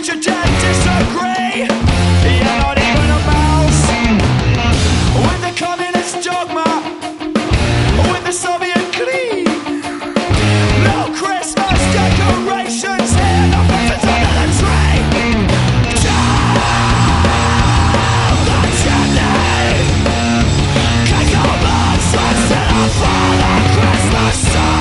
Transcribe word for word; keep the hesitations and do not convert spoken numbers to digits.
preacher dad disagree. You're not even a mouse with the communist dogma, with the Soviet creed. No Christmas decorations here, no presents under the tree. Down the chimney, cause your blood's set up for the Christmas tree.